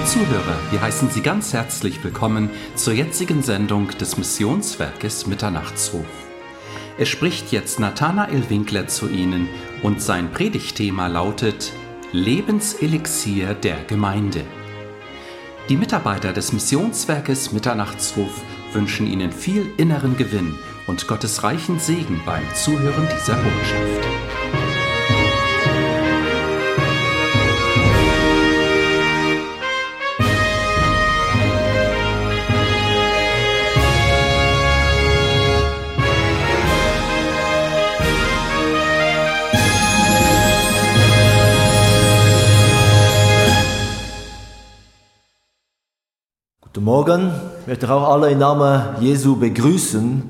Zuhörer, wir heißen Sie ganz herzlich willkommen zur jetzigen Sendung des Missionswerkes Mitternachtsruf. Es spricht jetzt Nathanael Winkler zu Ihnen und sein Predigtthema lautet Lebenselixier der Gemeinde. Die Mitarbeiter des Missionswerkes Mitternachtsruf wünschen Ihnen viel inneren Gewinn und Gottes reichen Segen beim Zuhören dieser Botschaft. Guten Morgen, ich möchte auch alle im Namen Jesu begrüßen.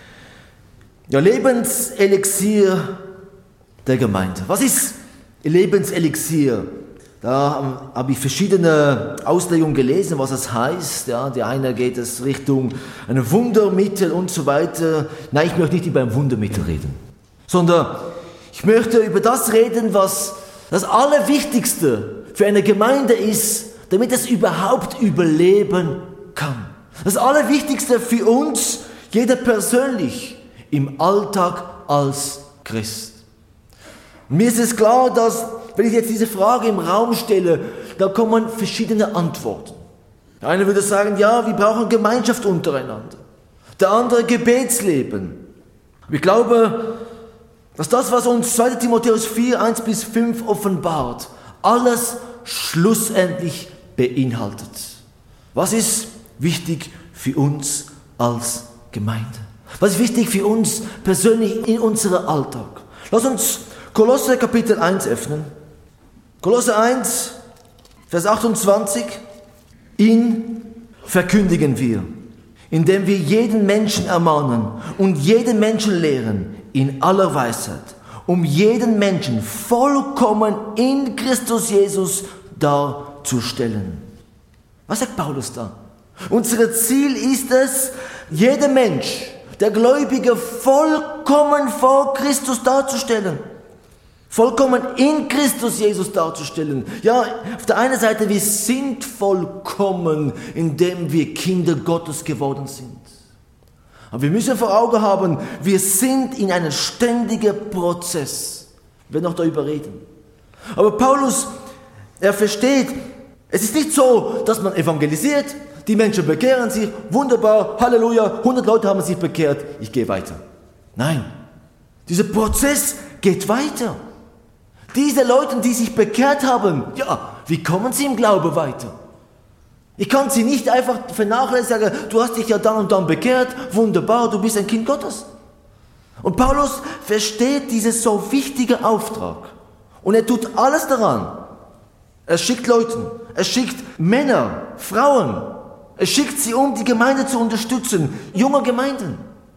Ja, Lebenselixier der Gemeinde. Was ist Lebenselixier? Da habe ich verschiedene Auslegungen gelesen, was das heißt. Ja, die eine geht es Richtung ein Wundermittel und so weiter. Nein, ich möchte nicht über ein Wundermittel reden, sondern ich möchte über das reden, was das Allerwichtigste für eine Gemeinde ist, damit es überhaupt überleben kann. Das Allerwichtigste für uns, jeder persönlich, im Alltag als Christ. Und mir ist es klar, dass, wenn ich jetzt diese Frage im Raum stelle, da kommen verschiedene Antworten. Der eine würde sagen, ja, wir brauchen Gemeinschaft untereinander. Der andere Gebetsleben. Ich glaube, dass das, was uns 2. Timotheus 4, 1-5 offenbart, alles schlussendlich beinhaltet. Was ist wichtig für uns als Gemeinde? Was ist wichtig für uns persönlich in unserem Alltag? Lass uns Kolosser Kapitel 1 öffnen. Kolosser 1, Vers 28. Ihn verkündigen wir, indem wir jeden Menschen ermahnen und jeden Menschen lehren in aller Weisheit, um jeden Menschen vollkommen in Christus Jesus darzustellen. Was sagt Paulus da? Unser Ziel ist es, jeder Mensch, der Gläubige, vollkommen vor Christus darzustellen. Vollkommen in Christus Jesus darzustellen. Ja, auf der einen Seite, wir sind vollkommen, indem wir Kinder Gottes geworden sind. Aber wir müssen vor Augen haben, wir sind in einem ständigen Prozess. Wir werden noch darüber reden. Aber Paulus, er versteht, es ist nicht so, dass man evangelisiert, die Menschen bekehren sich, wunderbar, Halleluja, 100 Leute haben sich bekehrt, ich gehe weiter. Nein, dieser Prozess geht weiter. Diese Leute, die sich bekehrt haben, ja, wie kommen sie im Glauben weiter? Ich kann sie nicht einfach vernachlässigen, du hast dich ja dann und dann bekehrt, wunderbar, du bist ein Kind Gottes. Und Paulus versteht diesen so wichtigen Auftrag und er tut alles daran. Er schickt Leute, er schickt Männer, Frauen, er schickt sie, um die Gemeinde zu unterstützen, junge Gemeinden.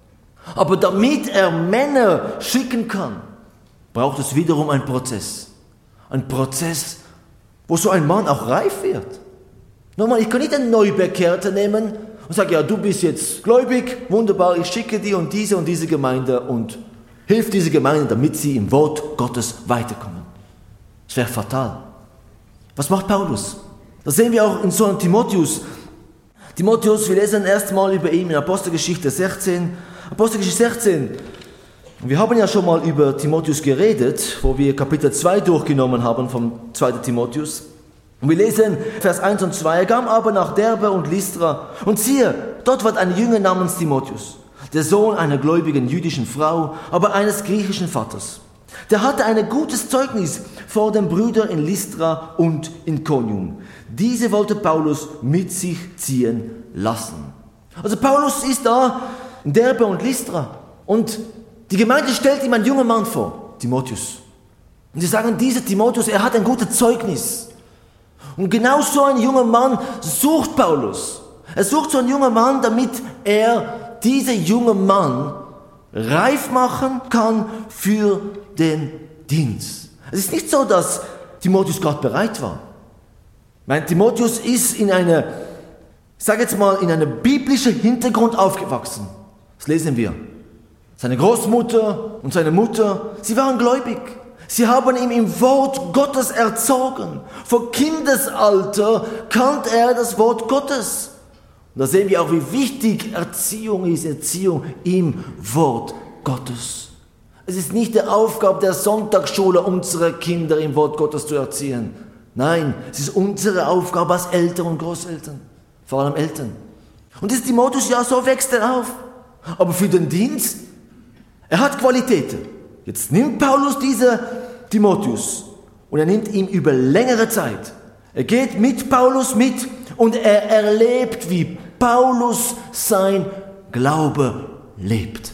Aber damit er Männer schicken kann, braucht es wiederum einen Prozess. Ein Prozess, wo so ein Mann auch reif wird. Nochmal, ich kann nicht einen Neubekehrten nehmen und sagen, ja, du bist jetzt gläubig, wunderbar, ich schicke dir und diese Gemeinde und hilf diese Gemeinde, damit sie im Wort Gottes weiterkommen. Das wäre fatal. Was macht Paulus? Das sehen wir auch in so einem Timotheus. Timotheus, wir lesen erstmal über ihn in Apostelgeschichte 16. Apostelgeschichte 16. Und wir haben ja schon mal über Timotheus geredet, wo wir Kapitel 2 durchgenommen haben vom 2. Timotheus. Und wir lesen Vers 1 und 2. Er kam aber nach Derbe und Lystra. Und siehe, dort war ein Jünger namens Timotheus, der Sohn einer gläubigen jüdischen Frau, aber eines griechischen Vaters. Der hatte ein gutes Zeugnis vor den Brüdern in Lystra und in Iconium. Diese wollte Paulus mit sich ziehen lassen. Also Paulus ist da in Derbe und Lystra und die Gemeinde stellt ihm einen jungen Mann vor, Timotheus. Und sie sagen, dieser Timotheus, er hat ein gutes Zeugnis. Und genau so ein junger Mann sucht Paulus. Er sucht so einen jungen Mann, damit er diesen jungen Mann reif machen kann für den Dienst. Es ist nicht so, dass Timotheus gerade bereit war. Timotheus ist in einem biblischen Hintergrund aufgewachsen. Das lesen wir. Seine Großmutter und seine Mutter, sie waren gläubig. Sie haben ihn im Wort Gottes erzogen. Von Kindesalter kannte er das Wort Gottes. Und da sehen wir auch, wie wichtig Erziehung ist, Erziehung im Wort Gottes. Es ist nicht die Aufgabe der Sonntagsschule, unsere Kinder im Wort Gottes zu erziehen. Nein, es ist unsere Aufgabe als Eltern und Großeltern, vor allem Eltern. Und das Timotheus, ja, so wächst er auf. Aber für den Dienst, er hat Qualitäten. Jetzt nimmt Paulus diesen Timotheus und er nimmt ihn über längere Zeit. Er geht mit Paulus mit und er erlebt, wie Paulus sein Glaube lebt.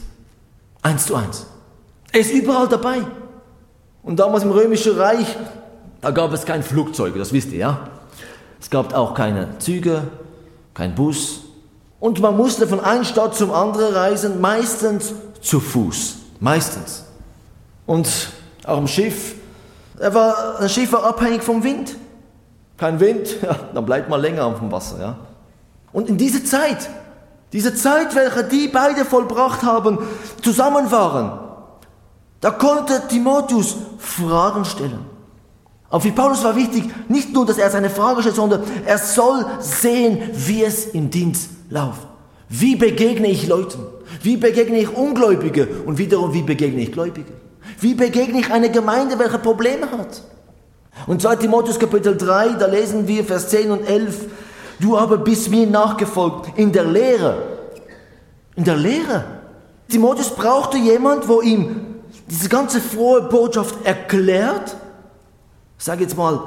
1:1. Er ist überall dabei. Und damals im Römischen Reich, da gab es kein Flugzeug, das wisst ihr, ja? Es gab auch keine Züge, kein Bus. Und man musste von einer Stadt zum anderen reisen, meistens zu Fuß. Meistens. Und auch im Schiff, das Schiff war abhängig vom Wind. Kein Wind, ja, dann bleibt man länger auf dem Wasser. Ja. Und in diese Zeit, welche die beide vollbracht haben, zusammen waren, da konnte Timotheus Fragen stellen. Aber für Paulus war wichtig, nicht nur, dass er seine Frage stellt, sondern er soll sehen, wie es im Dienst läuft. Wie begegne ich Leuten? Wie begegne ich Ungläubige? Und wiederum, wie begegne ich Gläubige? Wie begegne ich eine Gemeinde, welche Probleme hat? Und 2 Timotheus Kapitel 3, da lesen wir Vers 10 und 11, du aber bist mir nachgefolgt in der Lehre. In der Lehre. Timotheus brauchte jemand, wo ihm diese ganze frohe Botschaft erklärt, ich sage jetzt mal,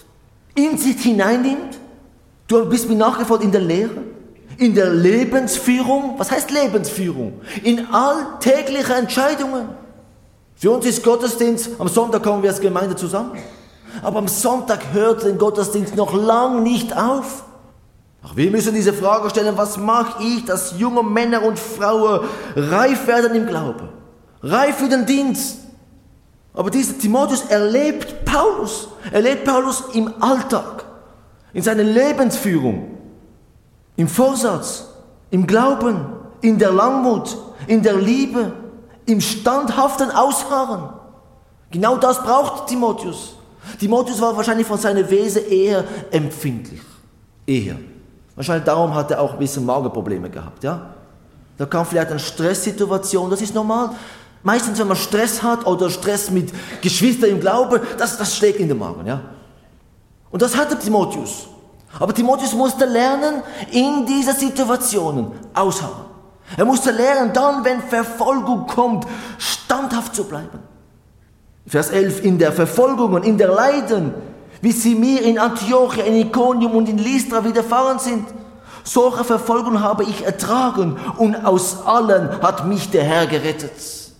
in sich hineinnimmt. Du bist mir nachgefolgt in der Lehre, in der Lebensführung. Was heißt Lebensführung? In alltäglichen Entscheidungen. Für uns ist Gottesdienst, am Sonntag kommen wir als Gemeinde zusammen. Aber am Sonntag hört der Gottesdienst noch lang nicht auf. Ach, wir müssen diese Frage stellen, was mache ich, dass junge Männer und Frauen reif werden im Glauben? Reif für den Dienst. Aber dieser Timotheus erlebt Paulus im Alltag, in seiner Lebensführung, im Vorsatz, im Glauben, in der Langmut, in der Liebe, im standhaften Ausharren. Genau das braucht Timotheus. Timotheus war wahrscheinlich von seiner Wesen eher empfindlich. Eher. Wahrscheinlich darum hat er auch ein bisschen Magenprobleme gehabt. Ja? Da kam vielleicht eine Stresssituation, das ist normal. Meistens, wenn man Stress hat oder Stress mit Geschwistern im Glauben, das schlägt in den Magen. Ja? Und das hatte Timotheus. Aber Timotheus musste lernen, in diesen Situationen ausharren. Er musste lernen, dann, wenn Verfolgung kommt, standhaft zu bleiben. Vers 11, in der Verfolgung und in der Leiden, wie sie mir in Antiochia, in Iconium und in Lystra widerfahren sind. Solche Verfolgung habe ich ertragen und aus allen hat mich der Herr gerettet.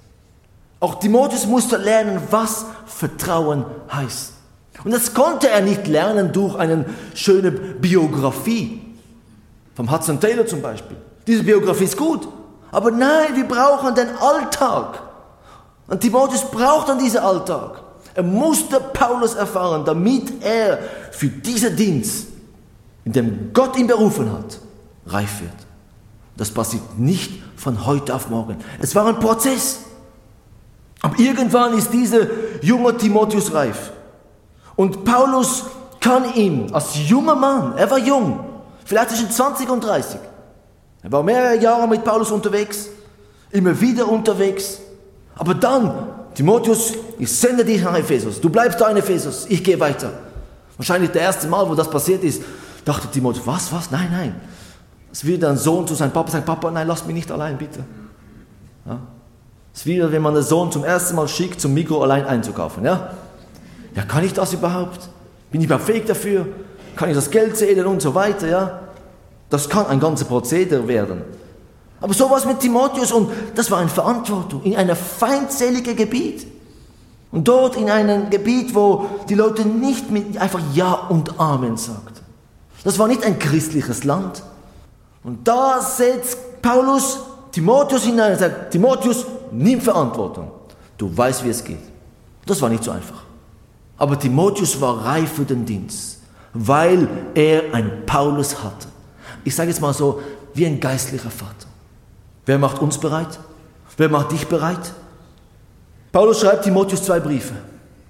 Auch Timotheus musste lernen, was Vertrauen heißt. Und das konnte er nicht lernen durch eine schöne Biografie. Vom Hudson Taylor zum Beispiel. Diese Biografie ist gut. Aber nein, wir brauchen den Alltag. Und Timotheus braucht dann diesen Alltag. Er musste Paulus erfahren, damit er für diesen Dienst, in dem Gott ihn berufen hat, reif wird. Das passiert nicht von heute auf morgen. Es war ein Prozess. Aber irgendwann ist dieser junge Timotheus reif. Und Paulus kann ihn als junger Mann, er war jung, vielleicht zwischen 20 und 30. Er war mehrere Jahre mit Paulus unterwegs, immer wieder unterwegs. Aber dann, Timotheus, ich sende dich nach Ephesus. Du bleibst da in Ephesus, ich gehe weiter. Wahrscheinlich das erste Mal, wo das passiert ist, dachte Timotheus, was? Nein. Es wird ein Sohn zu seinem Papa sagen, Papa, nein, lass mich nicht allein, bitte. Ja? Es ist wie, wenn man den Sohn zum ersten Mal schickt, zum Migros allein einzukaufen. Ja, kann ich das überhaupt? Bin ich überhaupt fähig dafür? Kann ich das Geld zählen und so weiter? Ja? Das kann ein ganzer Prozedere werden. Aber so war es mit Timotheus und das war eine Verantwortung in einem feindseligen Gebiet. Und dort in einem Gebiet, wo die Leute nicht mit einfach Ja und Amen sagten. Das war nicht ein christliches Land. Und da setzt Paulus Timotheus hinein und sagt, Timotheus, nimm Verantwortung. Du weißt, wie es geht. Das war nicht so einfach. Aber Timotheus war reif für den Dienst, weil er einen Paulus hatte. Ich sage jetzt mal so, wie ein geistlicher Vater. Wer macht uns bereit? Wer macht dich bereit? Paulus schreibt Timotheus 2 Briefe.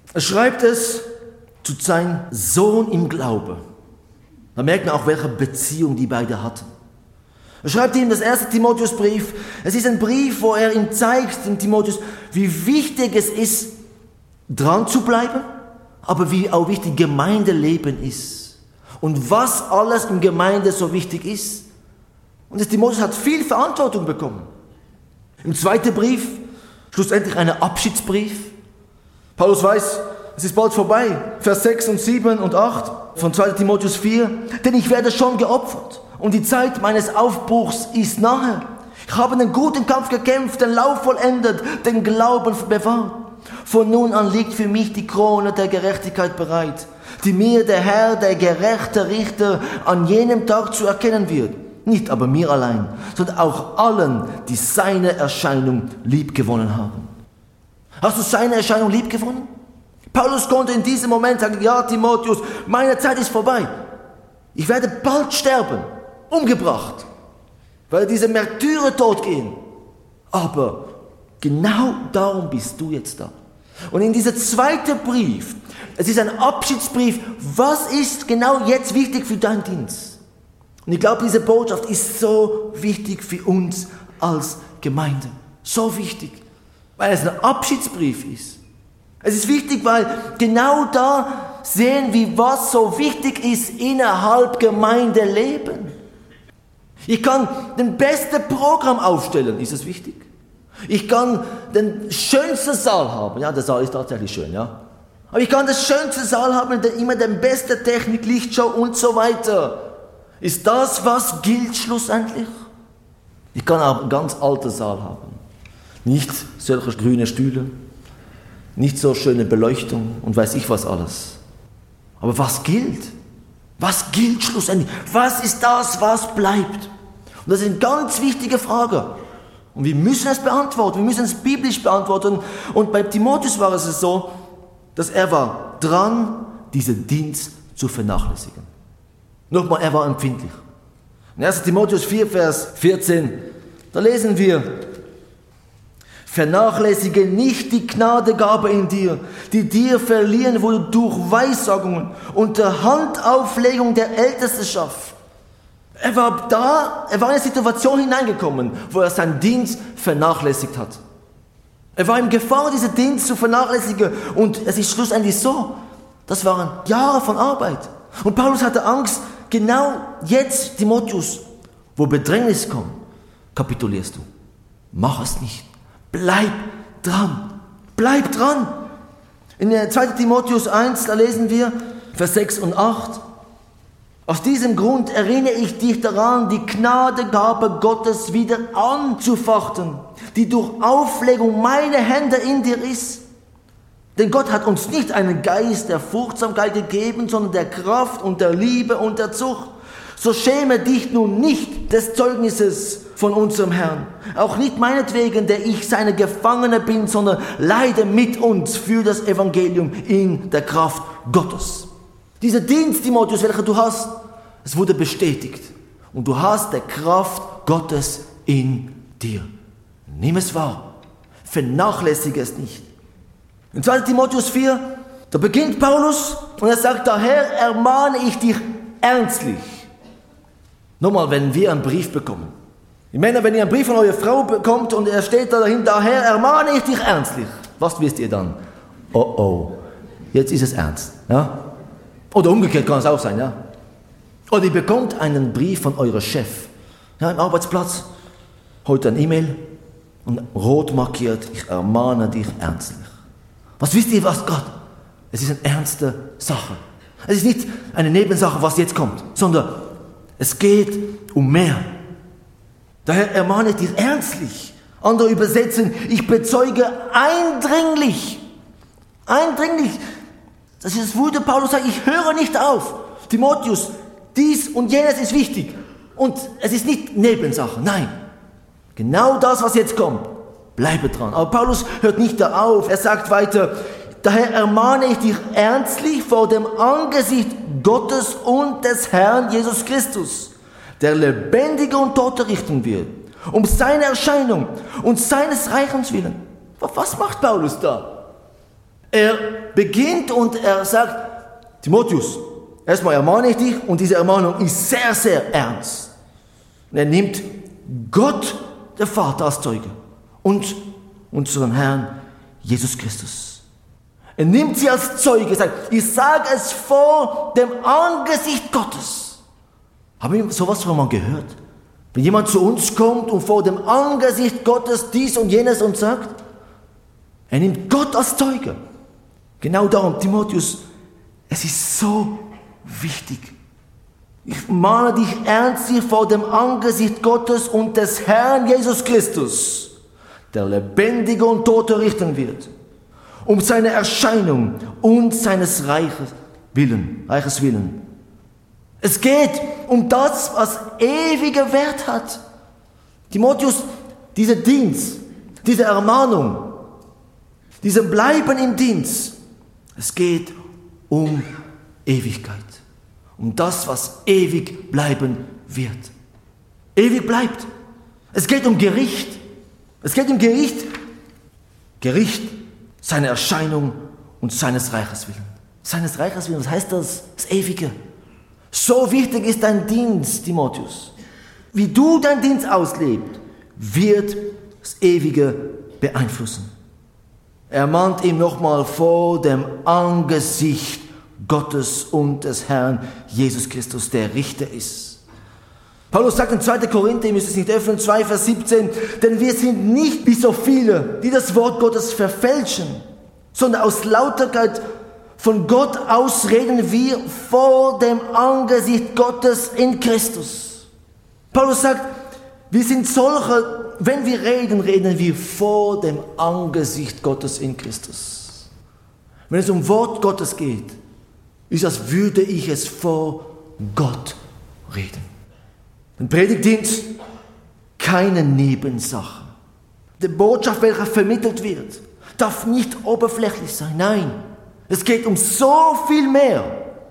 Er schreibt es zu seinem Sohn im Glaube. Da merkt man auch, welche Beziehung die beiden hatten. Er schreibt ihm das 1. Timotheusbrief. Es ist ein Brief, wo er ihm zeigt, dem Timotheus, wie wichtig es ist, dran zu bleiben, aber wie auch wichtig Gemeindeleben ist. Und was alles in Gemeinde so wichtig ist. Und der Timotheus hat viel Verantwortung bekommen. Im 2. Brief, schlussendlich ein Abschiedsbrief. Paulus weiß, es ist bald vorbei. Vers 6 und 7 und 8 von 2. Timotheus 4. Denn ich werde schon geopfert und die Zeit meines Aufbruchs ist nahe. Ich habe einen guten Kampf gekämpft, den Lauf vollendet, den Glauben bewahrt. Von nun an liegt für mich die Krone der Gerechtigkeit bereit, die mir der Herr, der gerechte Richter, an jenem Tag zu erkennen wird. Nicht aber mir allein, sondern auch allen, die seine Erscheinung liebgewonnen haben. Hast du seine Erscheinung liebgewonnen? Paulus konnte in diesem Moment sagen, ja Timotheus, meine Zeit ist vorbei. Ich werde bald sterben, umgebracht, weil diese Märtyrertod gehen. Aber genau darum bist du jetzt da. Und in dieser 2. Brief, es ist ein Abschiedsbrief, was ist genau jetzt wichtig für deinen Dienst? Und ich glaube, diese Botschaft ist so wichtig für uns als Gemeinde. So wichtig, weil es ein Abschiedsbrief ist. Es ist wichtig, weil genau da sehen wir, was so wichtig ist innerhalb Gemeindeleben. Ich kann den besten Programm aufstellen, ist es wichtig? Ich kann den schönsten Saal haben, ja, der Saal ist tatsächlich schön, ja. Aber ich kann den schönsten Saal haben, immer den besten Technik, Lichtshow und so weiter. Ist das, was gilt schlussendlich? Ich kann auch einen ganz alten Saal haben. Nicht solche grüne Stühle, nicht so schöne Beleuchtung und weiß ich was alles. Aber was gilt? Was gilt schlussendlich? Was ist das, was bleibt? Und das ist eine ganz wichtige Frage. Und wir müssen es beantworten, wir müssen es biblisch beantworten. Und bei Timotheus war es so, dass er war dran, diesen Dienst zu vernachlässigen. Nochmal, er war empfindlich. In 1. Timotheus 4, Vers 14, da lesen wir, vernachlässige nicht die Gnadegabe in dir, die dir verliehen wurde durch Weissagungen und der Handauflegung der Ältestenschaft. Er war in eine Situation hineingekommen, wo er seinen Dienst vernachlässigt hat. Er war in Gefahr, diesen Dienst zu vernachlässigen. Und es ist schlussendlich so, das waren Jahre von Arbeit. Und Paulus hatte Angst, genau jetzt, Timotheus, wo Bedrängnis kommt, kapitulierst du. Mach es nicht. Bleib dran. Bleib dran. In 2. Timotheus 1, da lesen wir, Vers 6 und 8. Aus diesem Grund erinnere ich dich daran, die Gnadegabe Gottes wieder anzufachten, die durch Auflegung meiner Hände in dir ist. Denn Gott hat uns nicht einen Geist der Furchtsamkeit gegeben, sondern der Kraft und der Liebe und der Zucht. So schäme dich nun nicht des Zeugnisses von unserem Herrn, auch nicht meinetwegen, der ich seine Gefangene bin, sondern leide mit uns für das Evangelium in der Kraft Gottes. Dieser Dienst, Timotheus, welcher du hast, es wurde bestätigt. Und du hast die Kraft Gottes in dir. Nimm es wahr. Vernachlässige es nicht. In 2. Timotheus 4, da beginnt Paulus und er sagt, daher ermahne ich dich ernstlich. Nochmal, wenn wir einen Brief bekommen. Die Männer, wenn ihr einen Brief von eurer Frau bekommt und er steht da dahinter, daher ermahne ich dich ernstlich. Was wisst ihr dann? Oh, jetzt ist es ernst. Ja? Oder umgekehrt kann es auch sein, ja. Oder ihr bekommt einen Brief von eurem Chef, ja, im Arbeitsplatz, heute ein E-Mail und rot markiert, ich ermahne dich ernstlich. Was wisst ihr, was Gott? Es ist eine ernste Sache. Es ist nicht eine Nebensache, was jetzt kommt, sondern es geht um mehr. Daher ermahne ich dich ernstlich. Andere übersetzen, ich bezeuge eindringlich. Eindringlich. Das ist das Wort, Paulus sagt, ich höre nicht auf. Timotheus, dies und jenes ist wichtig. Und es ist nicht Nebensache, nein. Genau das, was jetzt kommt, bleibe dran. Aber Paulus hört nicht da auf. Er sagt weiter, daher ermahne ich dich ernstlich vor dem Angesicht Gottes und des Herrn Jesus Christus, der Lebendige und Tote richten wird, um seine Erscheinung und seines Reichens willen. Was macht Paulus da? Er beginnt und er sagt, Timotheus, erstmal ermahne ich dich, und diese Ermahnung ist sehr, sehr ernst. Und er nimmt Gott, der Vater, als Zeuge und unseren Herrn Jesus Christus. Er nimmt sie als Zeuge, sagt, ich sage es vor dem Angesicht Gottes. Haben wir sowas schon mal gehört? Wenn jemand zu uns kommt und vor dem Angesicht Gottes dies und jenes uns sagt, er nimmt Gott als Zeuge. Genau darum, Timotheus, es ist so wichtig. Ich mahne dich ernstlich vor dem Angesicht Gottes und des Herrn Jesus Christus, der Lebendige und Tote richten wird, um seine Erscheinung und seines Reiches willen. Es geht um das, was ewige Wert hat. Timotheus, dieser Dienst, diese Ermahnung, diesem Bleiben im Dienst, es geht um Ewigkeit. Um das, was ewig bleiben wird. Ewig bleibt. Es geht um Gericht. Es geht um Gericht. Gericht, seine Erscheinung und seines Reiches willen. Seines Reiches willen, was heißt das? Das Ewige. So wichtig ist dein Dienst, Timotheus. Wie du deinen Dienst auslebst, wird das Ewige beeinflussen. Er mahnt ihm nochmal vor dem Angesicht Gottes und des Herrn Jesus Christus, der Richter ist. Paulus sagt in 2. Korinther, ihr müsst es nicht öffnen, 2, Vers 17, denn wir sind nicht wie so viele, die das Wort Gottes verfälschen, sondern aus Lauterkeit von Gott aus reden wir vor dem Angesicht Gottes in Christus. Paulus sagt, wir sind solche, wenn wir reden, reden wir vor dem Angesicht Gottes in Christus. Wenn es um Wort Gottes geht, ist, als würde ich es vor Gott reden. Ein Predigtdienst, keine Nebensache. Die Botschaft, welche vermittelt wird, darf nicht oberflächlich sein. Nein, es geht um so viel mehr.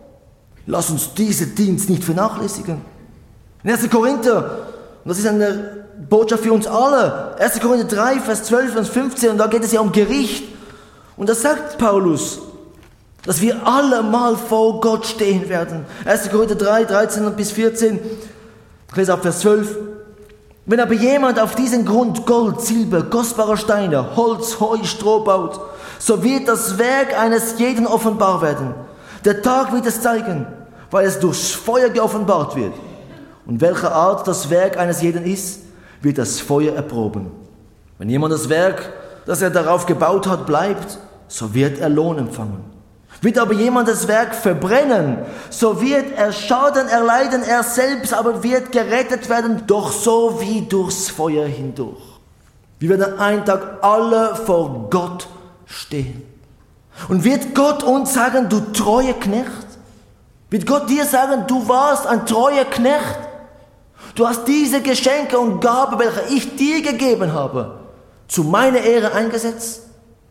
Lass uns diesen Dienst nicht vernachlässigen. In 1. Korinther, und das ist eine Botschaft für uns alle, 1. Korinther 3, Vers 12 und 15, und da geht es ja um Gericht. Und da sagt Paulus, dass wir alle mal vor Gott stehen werden. 1. Korinther 3, 13 bis 14, ich lese ab Vers 12. Wenn aber jemand auf diesen Grund Gold, Silber, kostbare Steine, Holz, Heu, Stroh baut, so wird das Werk eines jeden offenbar werden. Der Tag wird es zeigen, weil es durchs Feuer geoffenbart wird. Und welche Art das Werk eines jeden ist, wird das Feuer erproben. Wenn jemand das Werk, das er darauf gebaut hat, bleibt, so wird er Lohn empfangen. Wird aber jemand das Werk verbrennen, so wird er Schaden erleiden, er selbst aber wird gerettet werden, doch so wie durchs Feuer hindurch. Wir werden einen Tag alle vor Gott stehen. Und wird Gott uns sagen, du treuer Knecht? Wird Gott dir sagen, du warst ein treuer Knecht? Du hast diese Geschenke und Gabe, welche ich dir gegeben habe, zu meiner Ehre eingesetzt?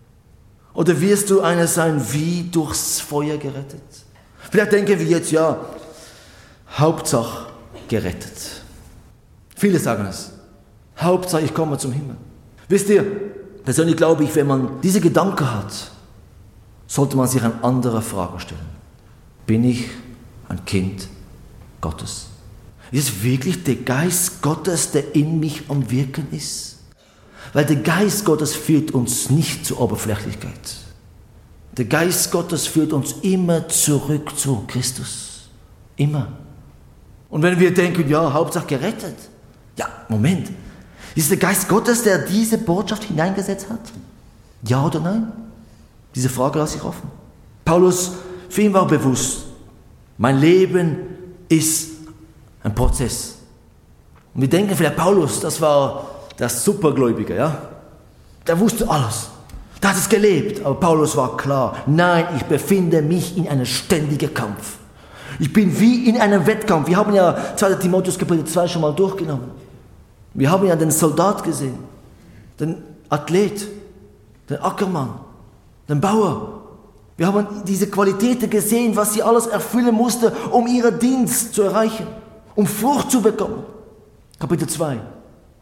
Oder wirst du einer sein, wie durchs Feuer gerettet? Vielleicht denken wir jetzt, ja, Hauptsache gerettet. Viele sagen es. Hauptsache, ich komme zum Himmel. Wisst ihr, persönlich glaube ich, wenn man diese Gedanken hat, sollte man sich eine andere Frage stellen. Bin ich ein Kind Gottes? Ist es wirklich der Geist Gottes, der in mich am Wirken ist? Weil der Geist Gottes führt uns nicht zur Oberflächlichkeit. Der Geist Gottes führt uns immer zurück zu Christus. Immer. Und wenn wir denken, ja, Hauptsache gerettet. Ja, Moment. Ist es der Geist Gottes, der diese Botschaft hineingesetzt hat? Ja oder nein? Diese Frage lasse ich offen. Paulus, für ihn war bewusst, mein Leben ist ein Prozess. Und wir denken vielleicht, Paulus, das war der Supergläubige, ja? Der wusste alles. Der hat es gelebt. Aber Paulus war klar, nein, ich befinde mich in einem ständigen Kampf. Ich bin wie in einem Wettkampf. Wir haben ja 2. Timotheus Kapitel 2 schon mal durchgenommen. Wir haben ja den Soldat gesehen, den Athlet, den Ackermann, den Bauer. Wir haben diese Qualitäten gesehen, was sie alles erfüllen musste, um ihren Dienst zu erreichen, um Frucht zu bekommen. Kapitel 2.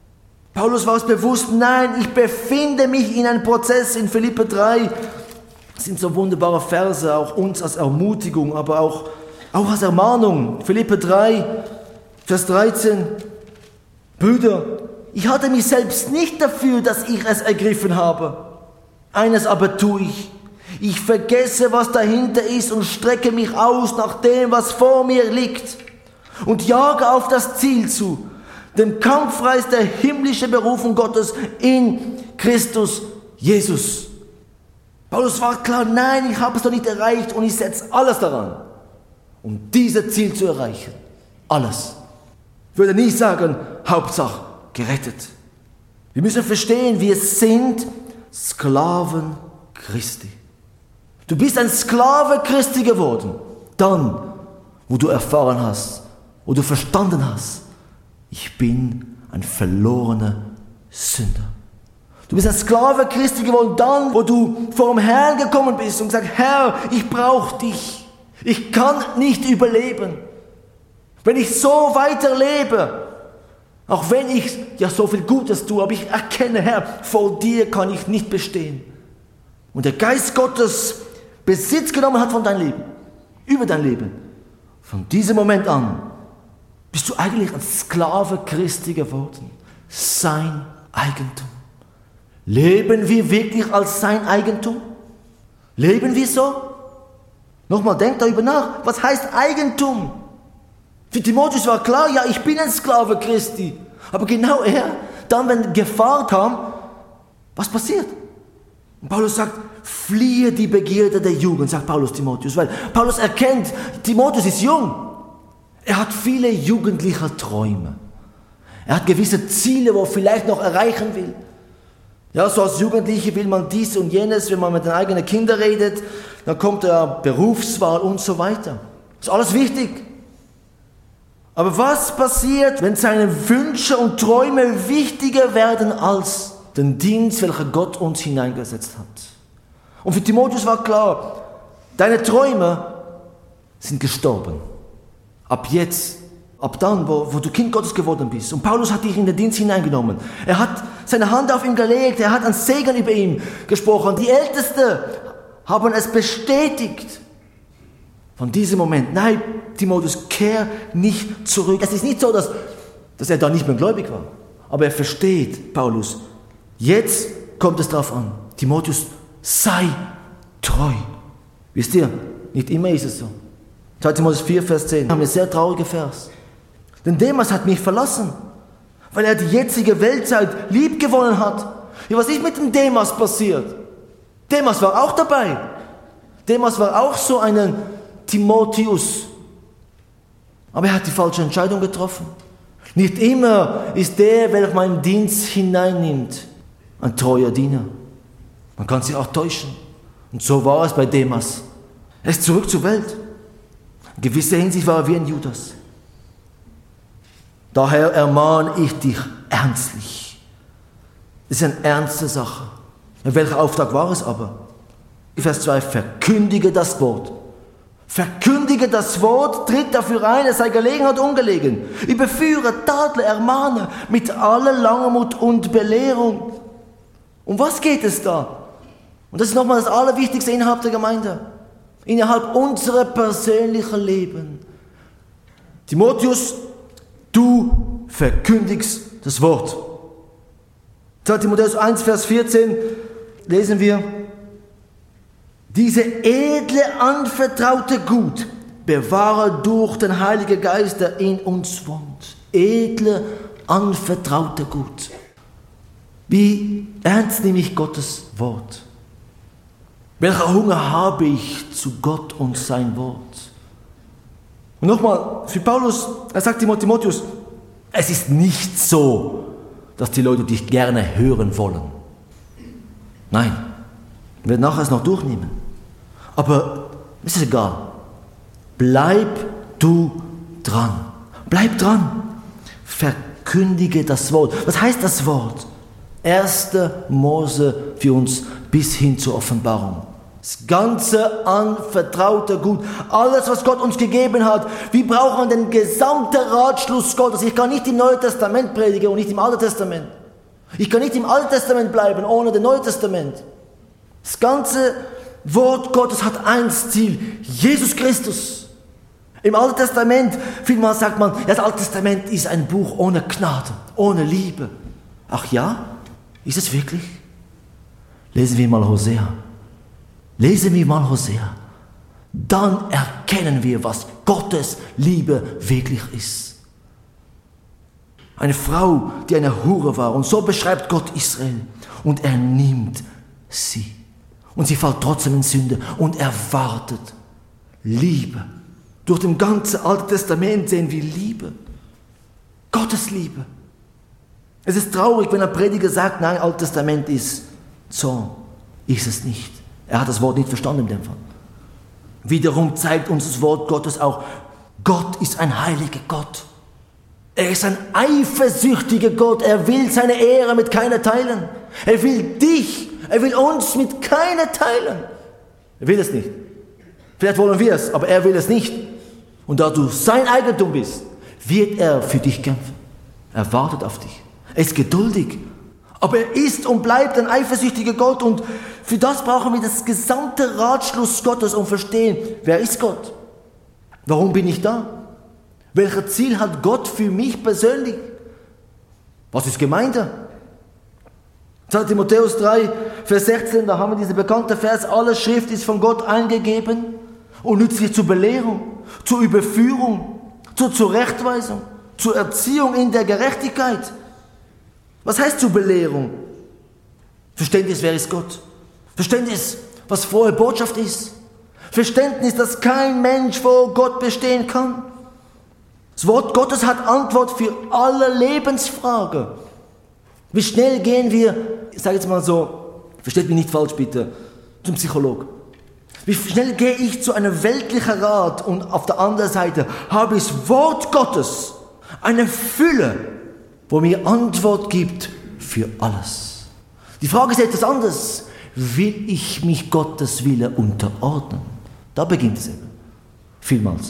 Paulus war es bewusst, nein, ich befinde mich in einem Prozess in Philipper 3, Das sind so wunderbare Verse, auch uns als Ermutigung, aber auch als Ermahnung. Philipper 3, Vers 13. Brüder, ich halte mich selbst nicht dafür, dass ich es ergriffen habe. Eines aber tue ich. Ich vergesse, was dahinter ist und strecke mich aus nach dem, was vor mir liegt und jage auf das Ziel zu, dem Kampfpreis der himmlischen Berufung Gottes in Christus Jesus. Paulus war klar, nein, ich habe es noch nicht erreicht und ich setze alles daran, um dieses Ziel zu erreichen. Alles. Ich würde nicht sagen, Hauptsache gerettet. Wir müssen verstehen, wir sind Sklaven Christi. Du bist ein Sklave Christi geworden, dann, wo du erfahren hast, wo du verstanden hast, ich bin ein verlorener Sünder. Du bist ein Sklave Christi geworden, dann, wo du vor dem Herrn gekommen bist und gesagt, Herr, ich brauche dich. Ich kann nicht überleben. Wenn ich so weiterlebe, auch wenn ich ja so viel Gutes tue, aber ich erkenne, Herr, vor dir kann ich nicht bestehen. Und der Geist Gottes Besitz genommen hat von deinem Leben, über dein Leben. Von diesem Moment an bist du eigentlich ein Sklave Christi geworden. Sein Eigentum. Leben wir wirklich als sein Eigentum? Leben wir so? Nochmal, denk darüber nach. Was heißt Eigentum? Für Timotheus war klar, ja, ich bin ein Sklave Christi. Aber genau dann, wenn Gefahr kam, was passiert? Und Paulus sagt, fliehe die Begierde der Jugend, sagt Paulus Timotheus. Weil Paulus erkennt, Timotheus ist jung. Er hat viele jugendliche Träume. Er hat gewisse Ziele, wo er vielleicht noch erreichen will. Ja, so als Jugendliche will man dies und jenes, wenn man mit den eigenen Kindern redet, dann kommt der Berufswahl und so weiter. Ist alles wichtig. Aber was passiert, wenn seine Wünsche und Träume wichtiger werden als den Dienst, welchen Gott uns hineingesetzt hat? Und für Timotheus war klar, deine Träume sind gestorben. Ab jetzt, ab dann, wo du Kind Gottes geworden bist. Und Paulus hat dich in den Dienst hineingenommen. Er hat seine Hand auf ihn gelegt, er hat einen Segen über ihn gesprochen. Die Ältesten haben es bestätigt. Von diesem Moment, nein, Timotheus, kehr nicht zurück. Es ist nicht so, dass er da nicht mehr gläubig war. Aber er versteht, Paulus, jetzt kommt es darauf an. Timotheus, sei treu. Wisst ihr, nicht immer ist es so. 2. Timotheus 4, Vers 10, haben wir sehr traurige Vers. Denn Demas hat mich verlassen, weil er die jetzige Weltzeit liebgewonnen hat. Ja, was ist mit dem Demas passiert? Demas war auch dabei. Demas war auch so ein Timotheus. Aber er hat die falsche Entscheidung getroffen. Nicht immer ist der, welcher meinen Dienst hineinnimmt, ein treuer Diener. Man kann sich auch täuschen. Und so war es bei Demas. Er ist zurück zur Welt. In gewisser Hinsicht war er wie ein Judas. Daher ermahne ich dich ernstlich. Das ist eine ernste Sache. Welcher Auftrag war es aber? Vers 2, verkündige das Wort. Verkündige das Wort, tritt dafür ein, es sei gelegen oder ungelegen. Überführe, tadle, ermahne mit aller Langmut und Belehrung. Um was geht es da? Und das ist nochmal das Allerwichtigste innerhalb der Gemeinde. Innerhalb unserer persönlichen Leben. Timotheus, du verkündigst das Wort. 2. Timotheus 1, Vers 14 lesen wir, diese edle, anvertraute Gut bewahre durch den Heiligen Geist, der in uns wohnt. Edle, anvertraute Gut. Wie ernst nehme ich Gottes Wort? Welcher Hunger habe ich zu Gott und sein Wort? Und nochmal, für Paulus, er sagt Timotheus, es ist nicht so, dass die Leute dich gerne hören wollen. Nein, wir werden nachher es noch durchnehmen. Aber es ist egal. Bleib du dran. Bleib dran. Verkündige das Wort. Was heißt das Wort? 1. Mose für uns bis hin zur Offenbarung. Das ganze anvertraute Gut, alles, was Gott uns gegeben hat. Wir brauchen den gesamten Ratschluss Gottes. Ich kann nicht im Neuen Testament predigen und nicht im Alten Testament. Ich kann nicht im Alten Testament bleiben ohne das Neue Testament. Das ganze Wort Gottes hat ein Ziel, Jesus Christus. Im Alten Testament, vielmal sagt man, das Alte Testament ist ein Buch ohne Gnade, ohne Liebe. Ach ja? Ist es wirklich? Lesen wir mal Hosea. Lesen wir mal Hosea. Dann erkennen wir, was Gottes Liebe wirklich ist. Eine Frau, die eine Hure war, und so beschreibt Gott Israel. Und er nimmt sie. Und sie fällt trotzdem in Sünde und erwartet Liebe. Durch das ganze Alte Testament sehen wir Liebe. Gottes Liebe. Es ist traurig, wenn ein Prediger sagt, nein, Altes Testament ist Zorn. Ist es nicht. Er hat das Wort nicht verstanden in dem Fall. Wiederum zeigt uns das Wort Gottes auch, Gott ist ein heiliger Gott. Er ist ein eifersüchtiger Gott. Er will seine Ehre mit keiner teilen. Er will dich, er will uns mit keiner teilen. Er will es nicht. Vielleicht wollen wir es, aber er will es nicht. Und da du sein Eigentum bist, wird er für dich kämpfen. Er wartet auf dich. Er ist geduldig. Aber er ist und bleibt ein eifersüchtiger Gott. Und für das brauchen wir das gesamte Ratschluss Gottes und verstehen, wer ist Gott? Warum bin ich da? Welches Ziel hat Gott für mich persönlich? Was ist Gemeinde? 2. Timotheus 3, Vers 16, da haben wir diesen bekannten Vers, alle Schrift ist von Gott eingegeben und nützlich zur Belehrung, zur Überführung, zur Zurechtweisung, zur Erziehung in der Gerechtigkeit. Was heißt zur Belehrung? Verständnis, wer ist Gott? Verständnis, was frohe Botschaft ist. Verständnis, dass kein Mensch vor Gott bestehen kann. Das Wort Gottes hat Antwort für alle Lebensfragen. Wie schnell gehen wir, ich sage jetzt mal so, versteht mich nicht falsch bitte, zum Psychologen. Wie schnell gehe ich zu einem weltlichen Rat und auf der anderen Seite habe ich das Wort Gottes, eine Fülle, wo mir Antwort gibt für alles. Die Frage ist etwas anderes. Will ich mich Gottes Wille unterordnen? Da beginnt es eben. Vielmals.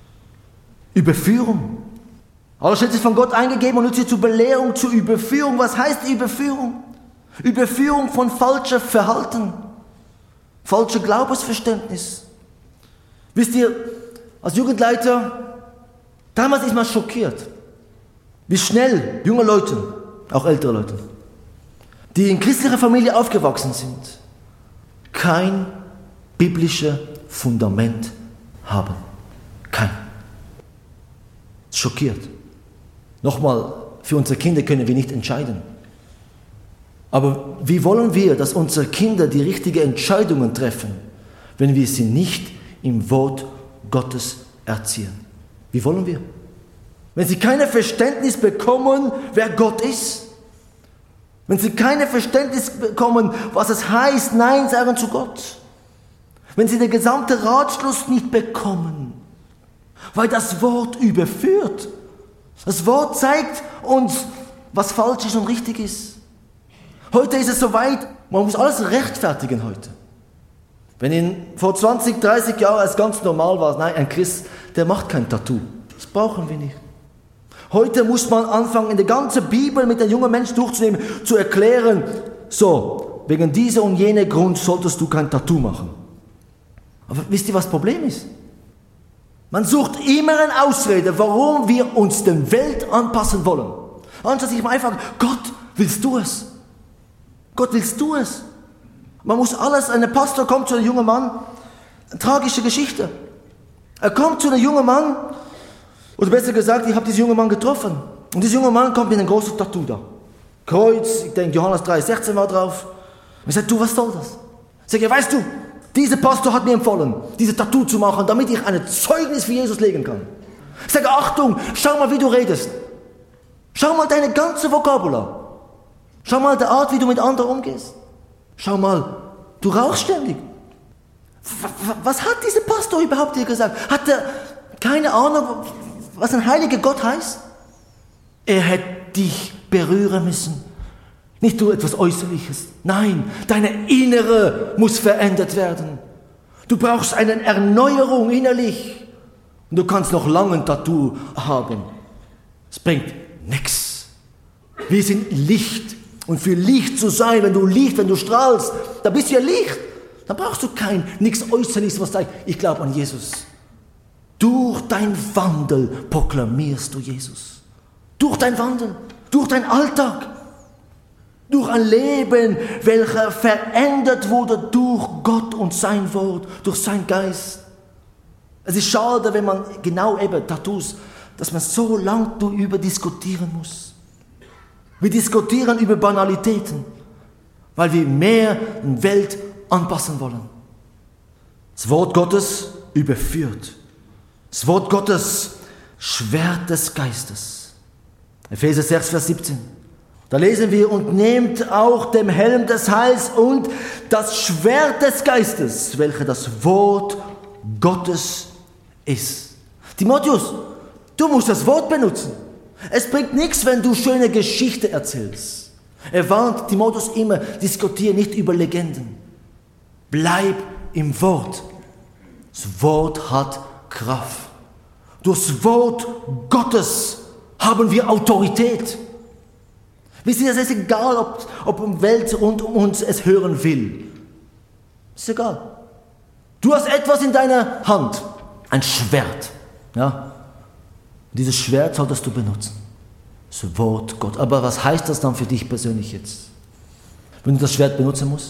Überführung. Alles ist von Gott eingegeben und nützlich zur Belehrung, zur Überführung. Was heißt Überführung? Überführung von falschem Verhalten, falschem Glaubensverständnis. Wisst ihr, als Jugendleiter, damals ist man schockiert, wie schnell junge Leute, auch ältere Leute, die in christlicher Familie aufgewachsen sind, kein biblisches Fundament haben. Kein. Schockiert. Nochmal, für unsere Kinder können wir nicht entscheiden. Aber wie wollen wir, dass unsere Kinder die richtigen Entscheidungen treffen, wenn wir sie nicht im Wort Gottes erziehen? Wie wollen wir? Wenn sie kein Verständnis bekommen, wer Gott ist, wenn sie kein Verständnis bekommen, was es heißt, Nein sagen zu Gott, wenn sie den gesamten Ratschluss nicht bekommen, weil das Wort überführt. Das Wort zeigt uns, was falsch ist und richtig ist. Heute ist es soweit, man muss alles rechtfertigen heute. Wenn vor 20, 30 Jahren es ganz normal war, nein, ein Christ, der macht kein Tattoo. Das brauchen wir nicht. Heute muss man anfangen, in der ganzen Bibel mit den jungen Menschen durchzunehmen, zu erklären, so, wegen dieser und jener Grund solltest du kein Tattoo machen. Aber wisst ihr, was das Problem ist? Man sucht immer eine Ausrede, warum wir uns der Welt anpassen wollen. Anstatt sich mal einfach, Gott, willst du es? Gott, willst du es? Man muss alles, ein Pastor kommt zu einem jungen Mann, eine tragische Geschichte. Er kommt zu einem jungen Mann, oder besser gesagt, ich habe diesen jungen Mann getroffen. Und dieser junge Mann kommt mit einem großen Tattoo da. Kreuz, ich denke Johannes 3,16 war drauf. Und ich sage, du, was soll das? Ich sage, weißt du, dieser Pastor hat mir empfohlen, diese Tattoo zu machen, damit ich ein Zeugnis für Jesus legen kann. Ich sage, Achtung, schau mal, wie du redest. Schau mal deine ganze Vokabular. Schau mal die Art, wie du mit anderen umgehst. Schau mal, du rauchst ständig. Was hat dieser Pastor überhaupt dir gesagt? Hat er keine Ahnung, was ein heiliger Gott heißt? Er hätte dich berühren müssen. Nicht nur etwas Äußerliches. Nein, deine Innere muss verändert werden. Du brauchst eine Erneuerung innerlich. Und du kannst noch lange ein Tattoo haben. Es bringt nichts. Wir sind Licht. Und für Licht zu sein, wenn du strahlst, da bist du ja Licht. Dann brauchst du nichts Äußerliches, was sagt, ich glaube an Jesus. Durch dein Wandel proklamierst du Jesus. Durch dein Wandel, durch dein Alltag, durch ein Leben, welcher verändert wurde durch Gott und sein Wort, durch seinen Geist. Es ist schade, wenn man genau eben Tattoos, dass man so lang darüber diskutieren muss. Wir diskutieren über Banalitäten, weil wir mehr die Welt anpassen wollen. Das Wort Gottes überführt. Das Wort Gottes, Schwert des Geistes. Epheser 6, Vers 17. Da lesen wir, und nehmt auch den Helm des Heils und das Schwert des Geistes, welches das Wort Gottes ist. Timotheus, du musst das Wort benutzen. Es bringt nichts, wenn du schöne Geschichte erzählst. Er warnt Timotheus immer, diskutiere nicht über Legenden. Bleib im Wort. Das Wort hat Kraft. Durch das Wort Gottes haben wir Autorität. Wisst ihr, es ist egal, ob die Welt rund um uns es hören will. Es ist egal. Du hast etwas in deiner Hand, ein Schwert. Ja? Dieses Schwert solltest du benutzen. Das Wort Gott. Aber was heißt das dann für dich persönlich jetzt? Wenn du das Schwert benutzen musst?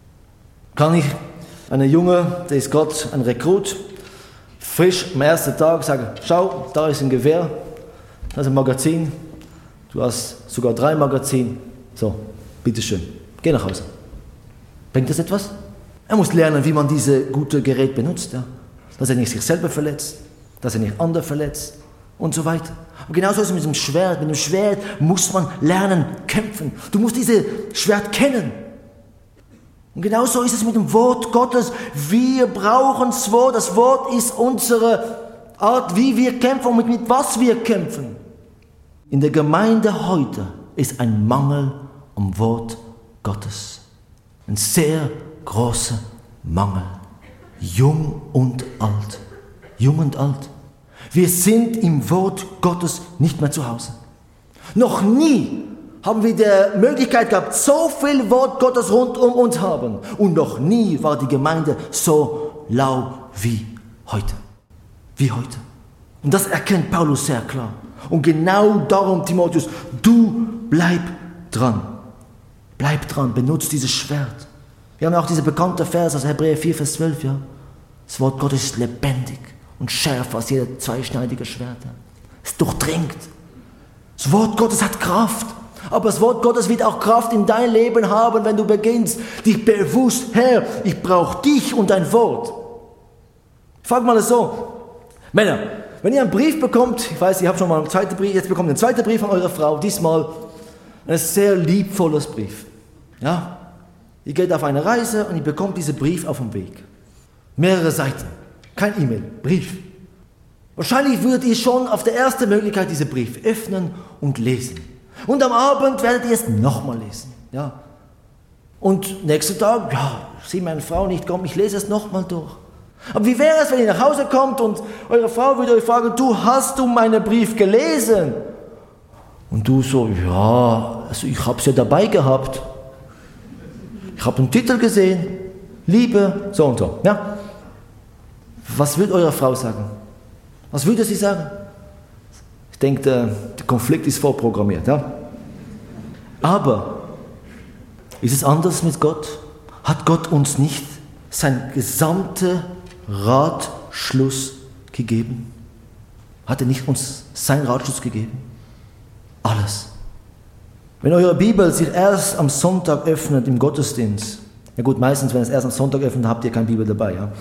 Kann ich einem Junge, der ist gerade ein Rekrut, frisch am ersten Tag sagen, schau, da ist ein Gewehr, da ist ein Magazin, du hast sogar 3 Magazine, so, bitteschön, geh nach Hause. Bringt das etwas? Er muss lernen, wie man dieses gute Gerät benutzt, ja? Dass er nicht sich selber verletzt, dass er nicht andere verletzt und so weiter. Und genauso ist es mit dem Schwert. Mit dem Schwert muss man lernen, kämpfen. Du musst dieses Schwert kennen. Und genauso ist es mit dem Wort Gottes. Wir brauchen das Wort. Das Wort ist unsere Art, wie wir kämpfen und mit was wir kämpfen. In der Gemeinde heute ist ein Mangel am Wort Gottes. Ein sehr großer Mangel. Jung und alt. Jung und alt. Wir sind im Wort Gottes nicht mehr zu Hause. Noch nie haben wir die Möglichkeit gehabt, so viel Wort Gottes rund um uns haben. Und noch nie war die Gemeinde so lau wie heute. Wie heute. Und das erkennt Paulus sehr klar. Und genau darum, Timotheus, du bleib dran. Bleib dran, benutzt dieses Schwert. Wir haben auch diese bekannte Vers aus Hebräer 4, Vers 12. Ja? Das Wort Gottes ist lebendig und schärfer als jeder zweischneidige Schwert. Es durchdringt. Das Wort Gottes hat Kraft. Aber das Wort Gottes wird auch Kraft in dein Leben haben, wenn du beginnst, dich bewusst, Herr, ich brauche dich und dein Wort. Ich frage mal so, Männer, wenn ihr einen Brief bekommt, ich weiß, ihr habt schon mal einen zweiten Brief, jetzt bekommt ihr einen zweiten Brief von eurer Frau, diesmal ein sehr liebvolles Brief. Ja? Ihr geht auf eine Reise und ihr bekommt diesen Brief auf dem Weg. Mehrere Seiten. Kein E-Mail, Brief. Wahrscheinlich würdet ihr schon auf der ersten Möglichkeit diesen Brief öffnen und lesen. Und am Abend werdet ihr es nochmal lesen. Ja. Und nächsten Tag, ja, sieh meine Frau nicht, komm, ich lese es nochmal durch. Aber wie wäre es, wenn ihr nach Hause kommt und eure Frau würde euch fragen, hast du meinen Brief gelesen? Und du so, ja, also ich habe es ja dabei gehabt. Ich habe den Titel gesehen, Liebe, so und so. Ja. Was würde eure Frau sagen? Was würde sie sagen? Ich denke, der Konflikt ist vorprogrammiert. Ja? Aber ist es anders mit Gott? Hat Gott uns nicht sein gesamter Ratschluss gegeben? Hat er nicht uns seinen Ratschluss gegeben? Alles. Wenn eure Bibel sich erst am Sonntag öffnet im Gottesdienst, ja gut, meistens, wenn es erst am Sonntag öffnet, habt ihr keine Bibel dabei. Ja?